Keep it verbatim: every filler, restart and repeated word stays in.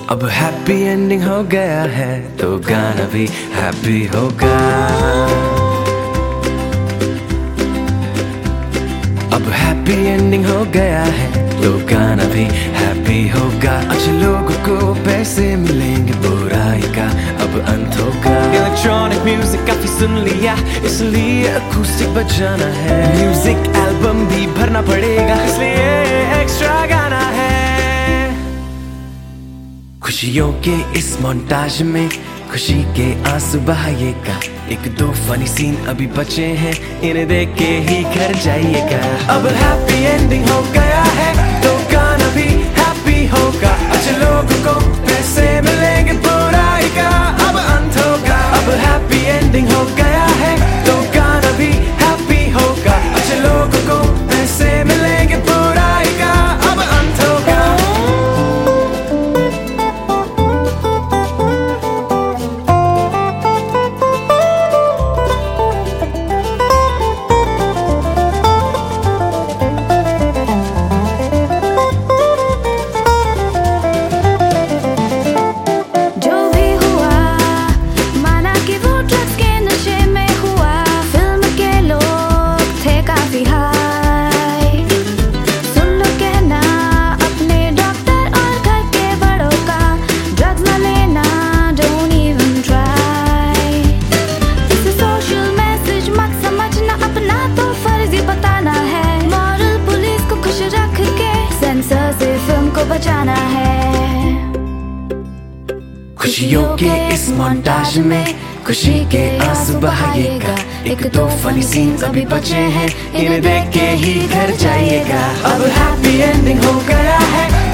अब happy ending हो गया है तो गाना भी हैप्पी होगा। अब हैप्पी एंडिंग हो गया है तो गाना भी हैप्पी होगा। अच्छे लोगों को पैसे मिलेंगे, बुराई का अब अंत होगा। इलेक्ट्रॉनिक म्यूजिक काफी सुन लिया, इसलिए अकूस्टिक बजाना है। म्यूजिक एल्बम भी भरना पड़ेगा, इसलिए एक्स्ट्रा गाना है। खुशियों के इस मोन्टाज में खुशी के आंसू बहाइएगा। एक दो फनी सीन अभी बचे हैं, इन्हें देख के ही घर जाइएगा। अब हैप्पी एंडिंग हो गया है तो गाना भी हैप्पी होगा। अच्छे लोगों को पैसे मिलेंगे, बुराई का अब अंत होगा। अब हैप्पी एंडिंग हो गया है तो गाना भी हैप्पी होगा। अच्छे लोगों को पैसे मिलेंगे, बुराई का अब अंत होगा। बचाना है। खुशियों के इस मोन्टाज में खुशी के आंसू बहाइएगा। एक दो फनी सीन्स अभी बचे हैं, इन्हें देख के ही घर जाइएगा। अब हैप्पी एंडिंग हो गया है